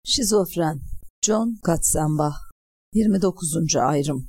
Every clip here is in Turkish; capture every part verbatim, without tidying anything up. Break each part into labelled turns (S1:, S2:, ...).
S1: Şizofren John Katzenbach yirmi dokuzuncu ayrım.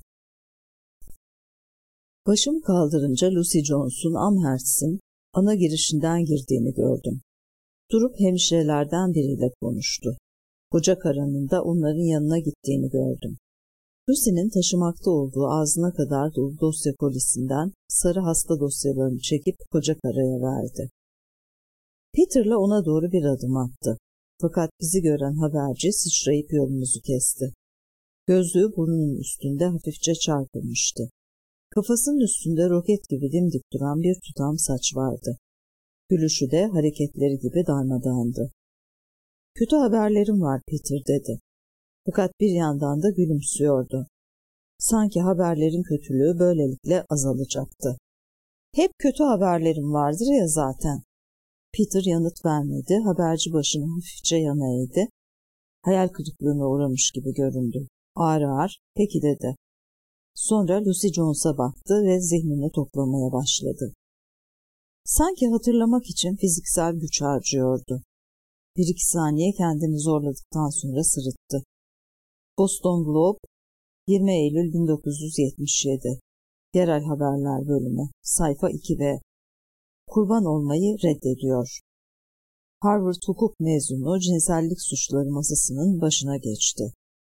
S1: Başımı kaldırınca Lucy Jones'un Amherst'in ana girişinden girdiğini gördüm. Durup hemşirelerden biriyle konuştu. Koca karının da onların yanına gittiğini gördüm. Lucy'nin taşımakta olduğu ağzına kadar dolu dosya kolisinden sarı hasta dosyalarını çekip koca karaya verdi. Peter'la ona doğru bir adım attı. Fakat bizi gören haberci sıçrayıp yolumuzu kesti. Gözlüğü burnunun üstünde hafifçe çarpılmıştı. Kafasının üstünde roket gibi dimdik duran bir tutam saç vardı. Gülüşü de hareketleri gibi darmadağındı. "Kötü haberlerim var Peter," dedi. Fakat bir yandan da gülümsüyordu. Sanki haberlerin kötülüğü böylelikle azalacaktı. "Hep kötü haberlerim vardır ya zaten." Peter yanıt vermedi, haberci başını hafifçe yana eğdi. Hayal kırıklığına uğramış gibi göründü. Ağır ağır, "Peki," dedi. Sonra Lucy Jones'a baktı ve zihnini toplamaya başladı. Sanki hatırlamak için fiziksel güç harcıyordu. Bir iki saniye kendini zorladıktan sonra sırıttı. Boston Globe, yirmi Eylül bin dokuz yüz yetmiş yedi. Yerel Haberler Bölümü, sayfa iki B. Kurban olmayı reddediyor. Harvard hukuk mezunu cinsellik suçları masasının başına geçti.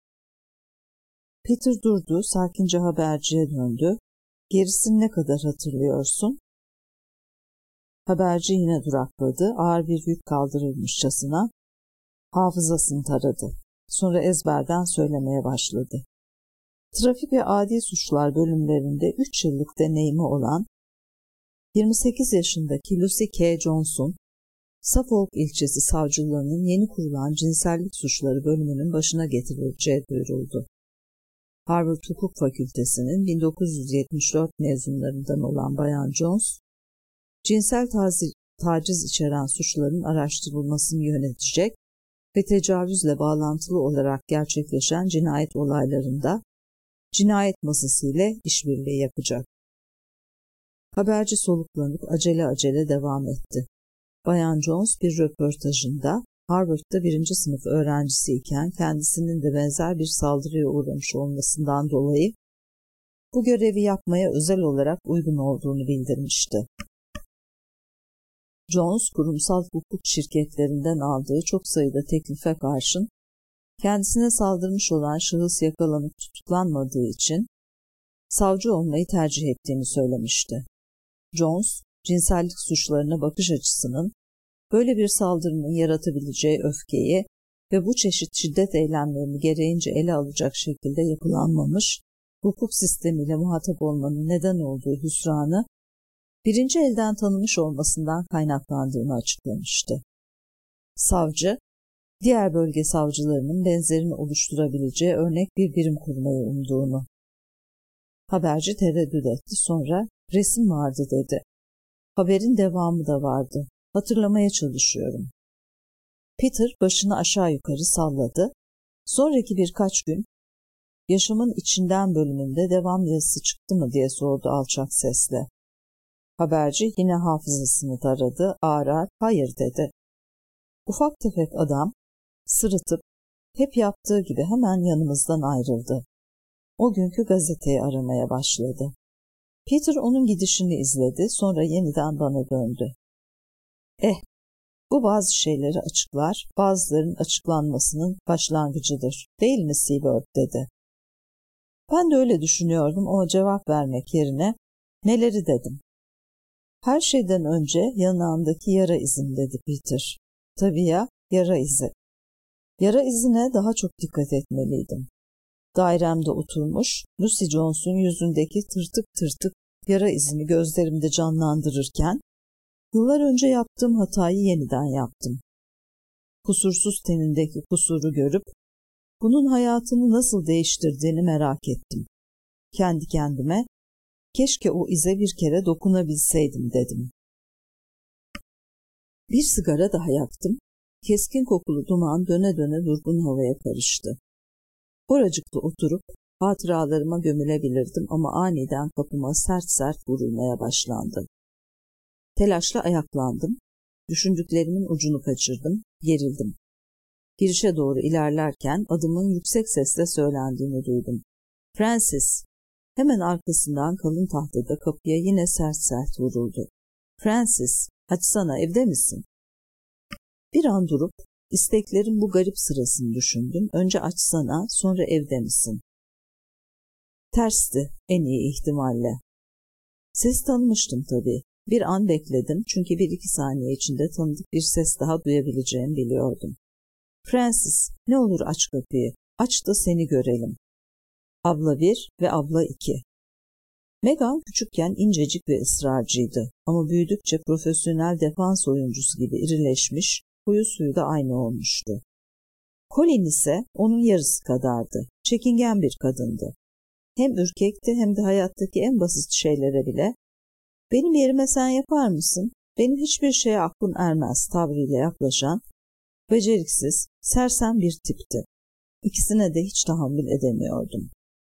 S1: Peter durdu, sakince haberciye döndü. "Gerisini ne kadar hatırlıyorsun?" Haberci yine durakladı, ağır bir yük kaldırılmışçasına hafızasını taradı. Sonra ezberden söylemeye başladı. Trafik ve Adi Suçlar bölümlerinde üç yıllık deneyimi olan yirmi sekiz yaşındaki Lucy K. Jones'un Suffolk ilçesi savcılığının yeni kurulan cinsellik suçları bölümünün başına getirileceği duyuruldu. Harvard Hukuk Fakültesi'nin bin dokuz yüz yetmiş dört mezunlarından olan Bayan Jones, cinsel taciz, taciz içeren suçların araştırılmasını yönetecek ve tecavüzle bağlantılı olarak gerçekleşen cinayet olaylarında cinayet masası ile işbirliği yapacak. Haberci soluklanıp acele acele devam etti. Bayan Jones bir röportajında Harvard'da birinci sınıf öğrencisi iken kendisinin de benzer bir saldırıya uğramış olmasından dolayı bu görevi yapmaya özel olarak uygun olduğunu bildirmişti. Jones, kurumsal hukuk şirketlerinden aldığı çok sayıda teklife karşın kendisine saldırmış olan şahıs yakalanıp tutuklanmadığı için savcı olmayı tercih ettiğini söylemişti. Jones, cinsellik suçlarına bakış açısının böyle bir saldırının yaratabileceği öfkeyi ve bu çeşit şiddet eylemlerini gereğince ele alacak şekilde yapılanmamış, hukuk sistemiyle muhatap olmanın neden olduğu hüsranı birinci elden tanımış olmasından kaynaklandığını açıklamıştı. Savcı, diğer bölge savcılarının benzerini oluşturabileceği örnek bir birim kurmayı umduğunu. Haberci tereddüt etti, sonra "Resim vardı," dedi. "Haberin devamı da vardı. Hatırlamaya çalışıyorum." Peter başını aşağı yukarı salladı. Sonraki birkaç gün "Yaşamın içinden" bölümünde devam yazısı çıktı mı diye sordu alçak sesle. Haberci yine hafızasını taradı, ağır ağır "Hayır," dedi. Ufak tefek adam sırıtıp hep yaptığı gibi hemen yanımızdan ayrıldı. O günkü gazeteyi aramaya başladı. Peter onun gidişini izledi, sonra yeniden bana döndü. "Eh, bu bazı şeyleri açıklar, bazılarının açıklanmasının başlangıcıdır, değil mi Seabird?" dedi. Ben de öyle düşünüyordum ama cevap vermek yerine "Neleri?" dedim. "Her şeyden önce yanağındaki yara izim," dedi Peter. "Tabii ya, yara izi. Yara izine daha çok dikkat etmeliydim. Dairemde oturmuş, Lucy Jones'un yüzündeki tırtık tırtık yara izini gözlerimde canlandırırken, yıllar önce yaptığım hatayı yeniden yaptım. Kusursuz tenindeki kusuru görüp, bunun hayatımı nasıl değiştirdiğini merak ettim. Kendi kendime, keşke o ize bir kere dokunabilseydim dedim. Bir sigara daha yaktım. Keskin kokulu duman döne döne durgun havaya karıştı. Oracıkta oturup hatıralarıma gömülebilirdim ama aniden kapıma sert sert vurulmaya başlandı. Telaşla ayaklandım. Düşündüklerimin ucunu kaçırdım, gerildim. Girişe doğru ilerlerken adımın yüksek sesle söylendiğini duydum. Francis! Hemen arkasından kalın tahtada kapıya yine sert sert vuruldu. Francis! Açsana, evde misin? Bir an durup isteklerin bu garip sırasını düşündüm. Önce açsana, sonra evde misin? Tersti en iyi ihtimalle. Ses tanımıştım tabii. Bir an bekledim çünkü bir iki saniye içinde tanıdık bir ses daha duyabileceğimi biliyordum. Francis, ne olur aç kapıyı, aç da seni görelim. Abla bir ve abla iki. Megan küçükken incecik ve ısrarcıydı ama büyüdükçe profesyonel defans oyuncusu gibi irileşmiş, huyu suyu da aynı olmuştu. Colin ise onun yarısı kadardı, çekingen bir kadındı. Hem ürkekti hem de hayattaki en basit şeylere bile "Benim yerime sen yapar mısın? Benim hiçbir şeye aklım ermez" tavrıyla yaklaşan, beceriksiz, sersem bir tipti. İkisine de hiç tahammül edemiyordum.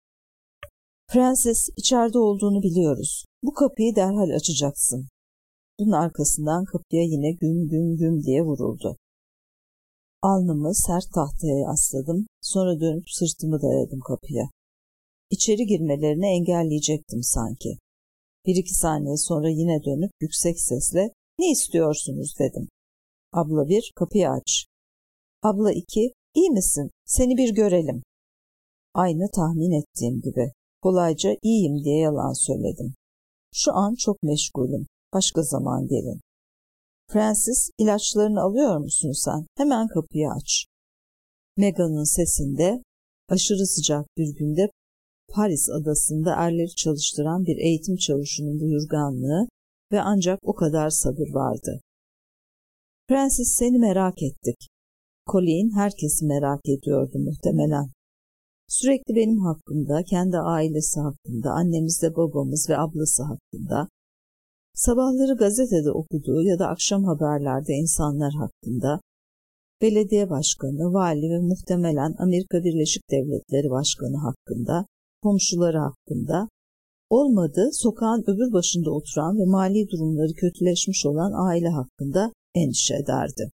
S1: Francis, içeride olduğunu biliyoruz. Bu kapıyı derhal açacaksın. Bunun arkasından kapıya yine güm güm güm diye vuruldu. Alnımı sert tahtaya yasladım, sonra dönüp sırtımı dayadım kapıya. İçeri girmelerini engelleyecektim sanki. Bir iki saniye sonra yine dönüp yüksek sesle "Ne istiyorsunuz?" dedim. Abla bir, kapıyı aç. Abla iki, iyi misin? Seni bir görelim. Aynı tahmin ettiğim gibi. Kolayca iyiyim diye yalan söyledim. Şu an çok meşgulüm. Başka zaman gelin. Francis, ilaçlarını alıyor musun sen? Hemen kapıyı aç. Megan'ın sesinde aşırı sıcak bir günde Paris adasında erleri çalıştıran bir eğitim çavuşunun buyurganlığı ve ancak o kadar sabır vardı. Francis, seni merak ettik. Colin herkesi merak ediyordu muhtemelen. Sürekli benim hakkımda, kendi ailesi hakkında, annemizle babamız ve ablası hakkında, sabahları gazetede okuduğu ya da akşam haberlerde insanlar hakkında, belediye başkanı, vali ve muhtemelen Amerika Birleşik Devletleri Başkanı hakkında, komşuları hakkında, olmadı sokağın öbür başında oturan ve mali durumları kötüleşmiş olan aile hakkında endişe ederdi.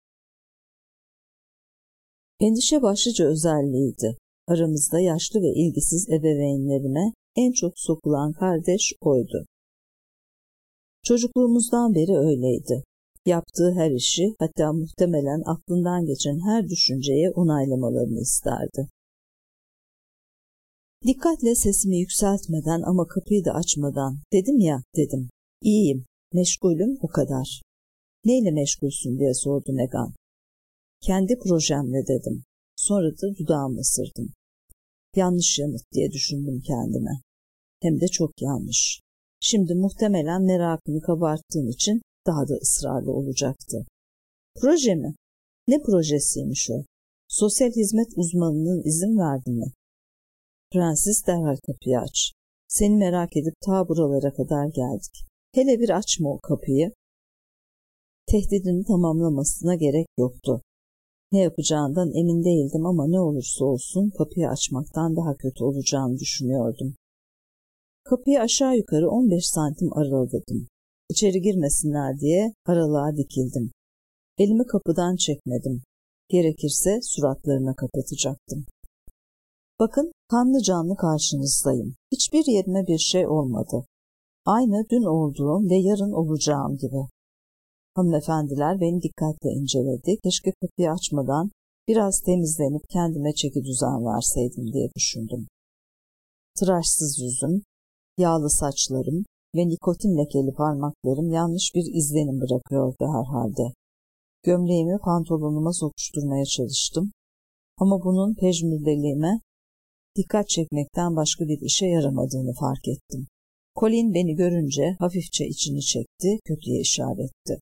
S1: Endişe başlıca özelliğiydi. Aramızda yaşlı ve ilgisiz ebeveynlerime en çok sokulan kardeş oydu. Çocukluğumuzdan beri öyleydi. Yaptığı her işi, hatta muhtemelen aklından geçen her düşünceye onaylamalarını isterdi. Dikkatle sesimi yükseltmeden ama kapıyı da açmadan "Dedim ya" dedim. "İyiyim, meşgulüm, o kadar." "Neyle meşgulsün?" diye sordu Megan. "Kendi projemle" dedim. Sonra da dudağımı ısırdım. Yanlış yanıt diye düşündüm kendime. Hem de çok yanlış. Şimdi muhtemelen merakını kabarttığım için daha da ısrarlı olacaktı. "Proje mi? Ne projesiymiş o? Sosyal hizmet uzmanının izin verdi mi?" "Francis, derhal kapıyı aç. Seni merak edip ta buralara kadar geldik. Hele bir açma o kapıyı." Tehdidini tamamlamasına gerek yoktu. Ne yapacağından emin değildim ama ne olursa olsun kapıyı açmaktan daha kötü olacağını düşünüyordum. Kapıyı aşağı yukarı on beş santim araladım. İçeri girmesinler diye aralığa dikildim. Elimi kapıdan çekmedim. Gerekirse suratlarına kapatacaktım. "Bakın, kanlı canlı karşınızdayım. Hiçbir yerime bir şey olmadı. Aynı dün olduğum ve yarın olacağım gibi." Hanımefendiler beni dikkatle inceledi. Keşke kapıyı açmadan biraz temizlenip kendime çekidüzen verseydim diye düşündüm. Tıraşsız yüzüm, yağlı saçlarım ve nikotin lekeli parmaklarım yanlış bir izlenim bırakıyordu herhalde. Gömleğimi pantolonuma sokuşturmaya çalıştım ama bunun pejmürdeliğime dikkat çekmekten başka bir işe yaramadığını fark ettim. Colin beni görünce hafifçe içini çekti, kötüye işaretti.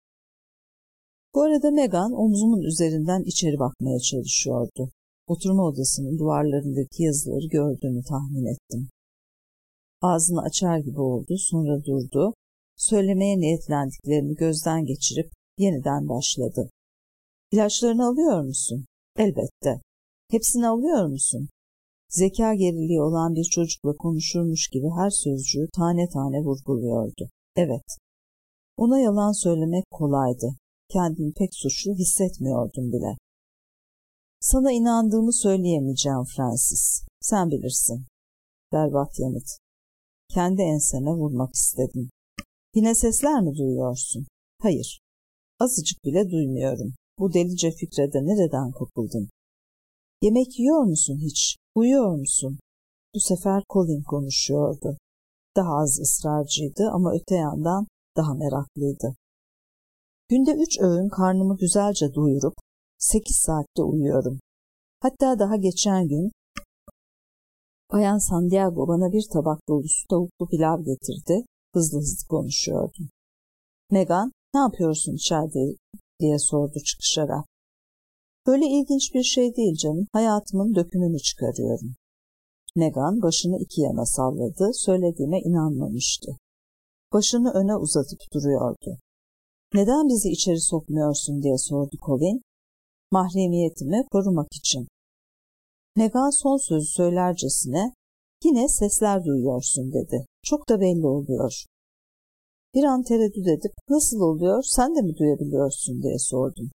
S1: Bu arada Megan omzumun üzerinden içeri bakmaya çalışıyordu. Oturma odasının duvarlarındaki yazıları gördüğünü tahmin ettim. Ağzını açar gibi oldu, sonra durdu. Söylemeye niyetlendiklerini gözden geçirip yeniden başladı. "İlaçlarını alıyor musun?" "Elbette." "Hepsini alıyor musun?" Zeka geriliği olan bir çocukla konuşurmuş gibi her sözcüğü tane tane vurguluyordu. "Evet." Ona yalan söylemek kolaydı. Kendimi pek suçlu hissetmiyordum bile. Sana inandığımı söyleyemeyeceğim Francis. Sen bilirsin. Berbat yanıt. Kendi enseme vurmak istedim. Yine sesler mi duyuyorsun? Hayır. Azıcık bile duymuyorum. Bu delice fikre de nereden kapıldın? Yemek yiyor musun hiç? Uyuyor musun? Bu sefer Colin konuşuyordu. Daha az ısrarcıydı ama öte yandan daha meraklıydı. Günde üç öğün karnımı güzelce doyurup sekiz saatte uyuyorum. Hatta daha geçen gün Bayan Santiago bana bir tabak dolusu tavuklu pilav getirdi. Hızlı hızlı konuşuyordum. Megan, ne yapıyorsun içeride diye sordu çıkışarak. Böyle ilginç bir şey değil canım. Hayatımın dökümünü çıkarıyorum. Megan başını iki yana salladı. Söylediğime inanmamıştı. Başını öne uzatıp duruyordu. Neden bizi içeri sokmuyorsun diye sordu Colin. Mahremiyetimi korumak için. Megan son sözü söylercesine yine sesler duyuyorsun dedi. Çok da belli oluyor. Bir an tereddüt edip nasıl oluyor sen de mi duyabiliyorsun diye sordum.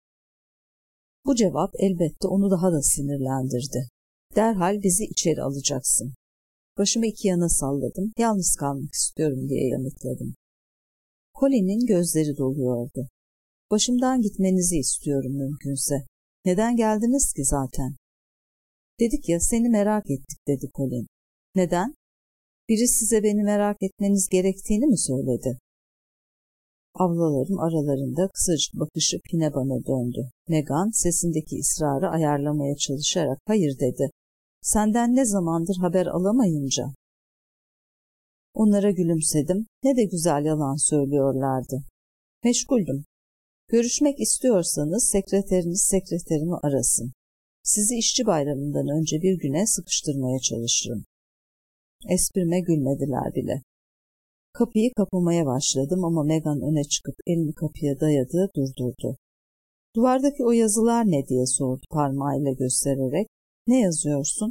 S1: Bu cevap elbette onu daha da sinirlendirdi. Derhal bizi içeri alacaksın. Başımı iki yana salladım. Yalnız kalmak istiyorum diye yanıtladım. Colin'in gözleri doluyordu. Başımdan gitmenizi istiyorum mümkünse. Neden geldiniz ki zaten? Dedik ya seni merak ettik dedi Colin. Neden? Biri size beni merak etmeniz gerektiğini mi söyledi? Avlalarım aralarında kısacık bakışı yine bana döndü. Megan sesindeki ısrarı ayarlamaya çalışarak hayır dedi. Senden ne zamandır haber alamayınca. Onlara gülümsedim. Ne de güzel yalan söylüyorlardı. Meşguldüm. Görüşmek istiyorsanız sekreteriniz sekreterimi arasın. Sizi işçi bayramından önce bir güne sıkıştırmaya çalışırım. Esprime gülmediler bile. Kapıyı kapamaya başladım ama Megan öne çıkıp elini kapıya dayadı, durdurdu. Duvardaki o yazılar ne diye sordu parmağıyla göstererek. Ne yazıyorsun?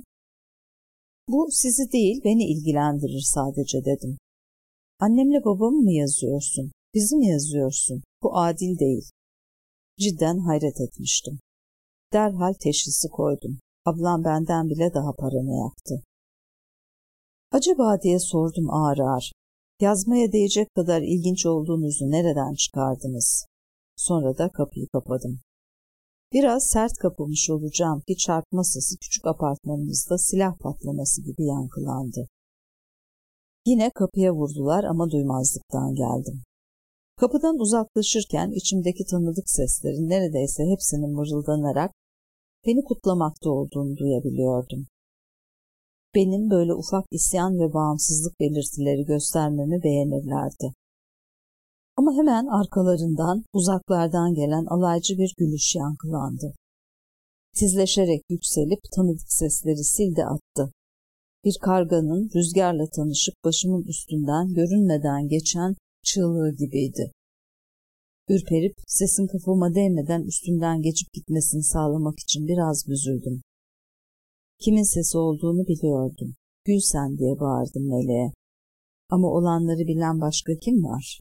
S1: Bu sizi değil, beni ilgilendirir sadece dedim. Annemle babamı mı yazıyorsun? Bizi mi yazıyorsun? Bu adil değil. Cidden hayret etmiştim. Derhal teşhisi koydum. Ablam benden bile daha paranoyaktı. Acaba diye sordum ağır ağır. Yazmaya değecek kadar ilginç olduğunuzu nereden çıkardınız? Sonra da kapıyı kapadım. Biraz sert kapamış olacağım ki çarpma sesi küçük apartmanımızda silah patlaması gibi yankılandı. Yine kapıya vurdular ama duymazlıktan geldim. Kapıdan uzaklaşırken içimdeki tanıdık seslerin neredeyse hepsinin mırıldanarak beni kutlamakta olduğunu duyabiliyordum. Benim böyle ufak isyan ve bağımsızlık belirtileri göstermemi beğenirlerdi. Ama hemen arkalarından, uzaklardan gelen alaycı bir gülüş yankılandı. Tizleşerek yükselip tanıdık sesleri sildi attı. Bir karganın rüzgarla tanışıp başımın üstünden görünmeden geçen çığlığı gibiydi. Ürperip sesin kafama değmeden üstünden geçip gitmesini sağlamak için biraz büzüldüm. Kimin sesi olduğunu biliyordum. Gül sen diye bağırdım meleğe. Ama olanları bilen başka kim var?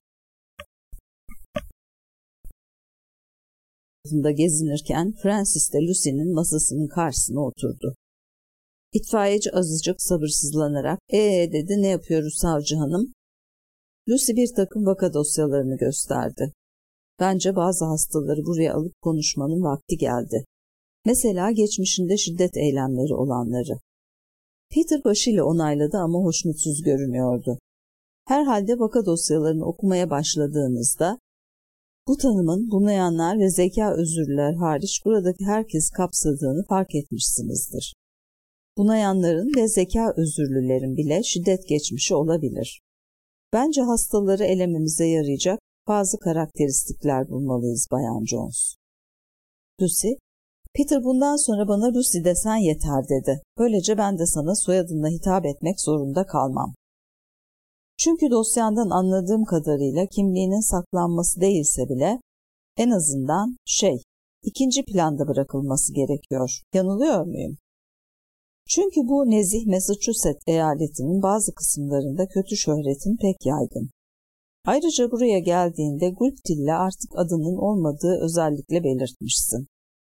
S1: Gezinirken Francis de Lucy'nin masasının karşısına oturdu. İtfaiyeci azıcık sabırsızlanarak ee dedi ne yapıyoruz savcı hanım? Lucy bir takım vaka dosyalarını gösterdi. Bence bazı hastaları buraya alıp konuşmanın vakti geldi. Mesela geçmişinde şiddet eylemleri olanları. Peter başıyla onayladı ama hoşnutsuz görünüyordu. Herhalde vaka dosyalarını okumaya başladığınızda bu tanımın bunayanlar ve zeka özürlüler hariç buradaki herkes kapsadığını fark etmişsinizdir. Bunayanların ve zeka özürlülerin bile şiddet geçmişi olabilir. Bence hastaları elememize yarayacak bazı karakteristikler bulmalıyız Bayan Jones. Lucy, Peter bundan sonra bana Lucy desen yeter dedi. Böylece ben de sana soyadınla hitap etmek zorunda kalmam. Çünkü dosyandan anladığım kadarıyla kimliğinin saklanması değilse bile en azından şey, ikinci planda bırakılması gerekiyor. Yanılıyor muyum? Çünkü bu nezih Massachusetts eyaletinin bazı kısımlarında kötü şöhretin pek yaygın. Ayrıca buraya geldiğinde Gulptil'le artık adının olmadığı özellikle belirtmişsin.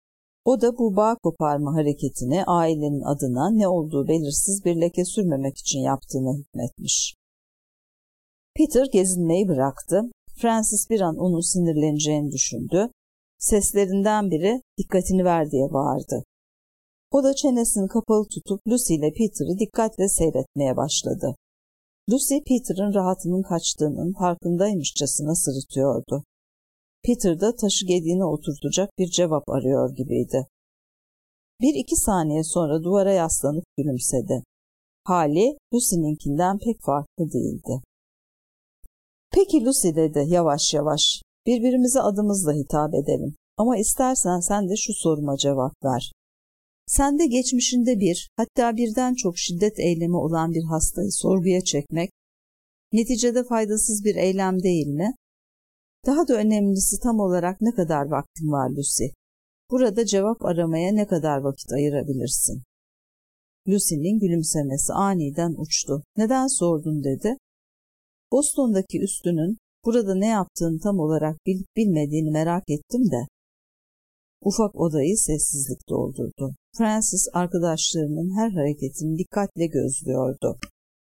S1: O da bu bağ koparma hareketini ailenin adına ne olduğu belirsiz bir leke sürmemek için yaptığına hükmetmiş. Peter gezinmeyi bıraktı. Francis bir an onun sinirleneceğini düşündü. Seslerinden biri dikkatini ver diye bağırdı. O da çenesini kapalı tutup Lucy ile Peter'ı dikkatle seyretmeye başladı. Lucy, Peter'ın rahatının kaçtığının farkındaymışçasına sırıtıyordu. Peter da taşı gediğine oturtacak bir cevap arıyor gibiydi. Bir iki saniye sonra duvara yaslanıp gülümsedi. Hali Lucy'ninkinden pek farklı değildi. Peki Lucy dedi yavaş yavaş, birbirimize adımızla hitap edelim. Ama istersen sen de şu soruma cevap ver. Sen de geçmişinde bir, hatta birden çok şiddet eylemi olan bir hastayı sorguya çekmek, neticede faydasız bir eylem değil mi? Daha da önemlisi tam olarak ne kadar vaktin var Lucy? Burada cevap aramaya ne kadar vakit ayırabilirsin? Lucy'nin gülümsemesi aniden uçtu. Neden sordun dedi. Boston'daki üstünün burada ne yaptığını tam olarak bilip bilmediğini merak ettim de. Ufak odayı sessizlik doldurdu. Francis arkadaşlarının her hareketini dikkatle gözlüyordu.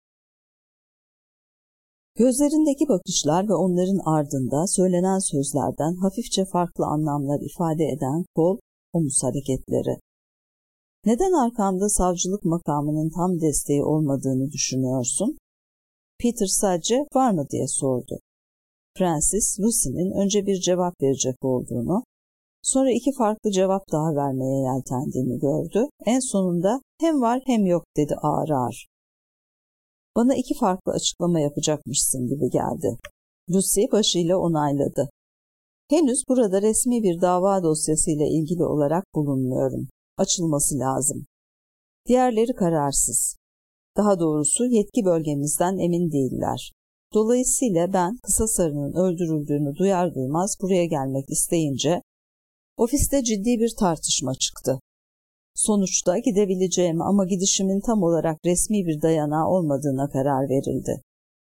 S1: Gözlerindeki bakışlar ve onların ardında söylenen sözlerden hafifçe farklı anlamlar ifade eden kol, omuz hareketleri. Neden arkamda savcılık makamının tam desteği olmadığını düşünüyorsun? Peter sadece var mı diye sordu. Francis, Lucy'nin önce bir cevap verecek olduğunu, sonra iki farklı cevap daha vermeye yeltendiğini gördü. En sonunda hem var hem yok dedi ağır ağır. Bana iki farklı açıklama yapacakmışsın gibi geldi. Lucy başıyla onayladı. Henüz burada resmi bir dava dosyasıyla ilgili olarak bulunmuyorum. Açılması lazım. Diğerleri kararsız. Daha doğrusu yetki bölgemizden emin değiller. Dolayısıyla ben Kısasarı'nın öldürüldüğünü duyar duymaz buraya gelmek isteyince ofiste ciddi bir tartışma çıktı. Sonuçta gidebileceğim ama gidişimin tam olarak resmi bir dayanağı olmadığına karar verildi.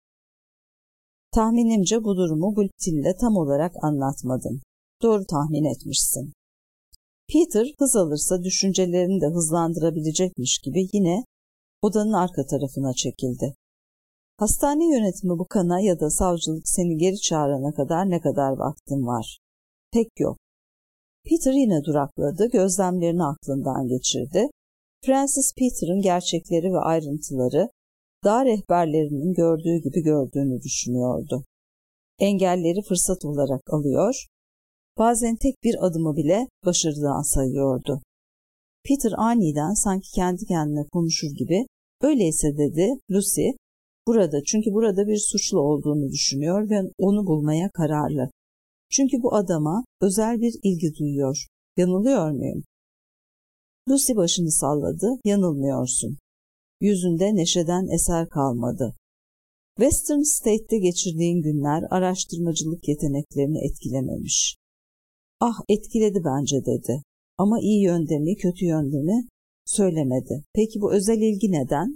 S1: Tahminimce bu durumu Bultil'le tam olarak anlatmadım. Doğru tahmin etmişsin. Peter hız alırsa düşüncelerini de hızlandırabilecekmiş gibi yine odanın arka tarafına çekildi. Hastane yönetimi bu kana ya da savcılık seni geri çağırana kadar ne kadar vaktin var? Pek yok. Peter yine durakladı, gözlemlerini aklından geçirdi. Francis Peter'ın gerçekleri ve ayrıntıları dağ rehberlerinin gördüğü gibi gördüğünü düşünüyordu. Engelleri fırsat olarak alıyor, bazen tek bir adımı bile başarıdan sayıyordu. Peter aniden sanki kendi kendine konuşur gibi, öyleyse dedi Lucy, burada çünkü burada bir suçlu olduğunu düşünüyor ve onu bulmaya kararlı. Çünkü bu adama özel bir ilgi duyuyor. Yanılıyor muyum? Lucy başını salladı. Yanılmıyorsun. Yüzünde neşeden eser kalmadı. Western State'te geçirdiğin günler araştırmacılık yeteneklerini etkilememiş. Ah etkiledi bence dedi. Ama iyi yönde mi kötü yönde mi söylemedi. Peki bu özel ilgi neden?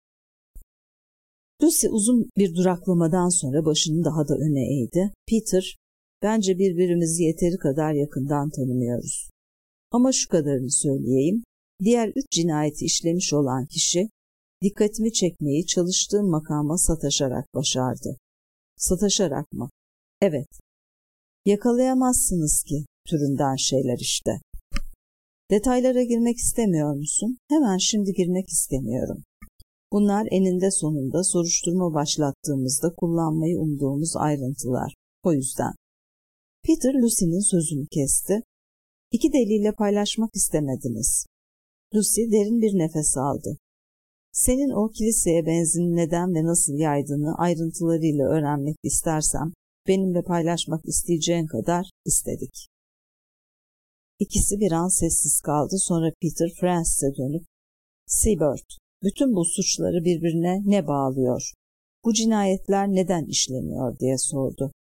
S1: Lucy uzun bir duraklamadan sonra başını daha da öne eğdi. Peter, bence birbirimizi yeteri kadar yakından tanımıyoruz. Ama şu kadarını söyleyeyim, diğer üç cinayeti işlemiş olan kişi, dikkatimi çekmeyi çalıştığım makama sataşarak başardı. Sataşarak mı? Evet. Yakalayamazsınız ki türünden şeyler işte. Detaylara girmek istemiyor musun? Hemen şimdi girmek istemiyorum. Bunlar eninde sonunda soruşturma başlattığımızda kullanmayı umduğumuz ayrıntılar. O yüzden. Peter Lucy'nin sözünü kesti. İki deliyle paylaşmak istemediniz. Lucy derin bir nefes aldı. Senin o kiliseye benzin neden ve nasıl yaydığını ayrıntılarıyla öğrenmek istersem, benimle paylaşmak isteyeceğin kadar istedik. İkisi bir an sessiz kaldı, sonra Peter Francis'e dönüp, Seabird, bütün bu suçları birbirine ne bağlıyor? Bu cinayetler neden işleniyor diye sordu.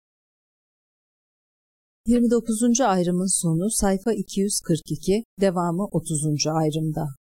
S1: yirmi dokuzuncu ayrımın sonu sayfa iki yüz kırk iki, devamı otuzuncu ayrımda.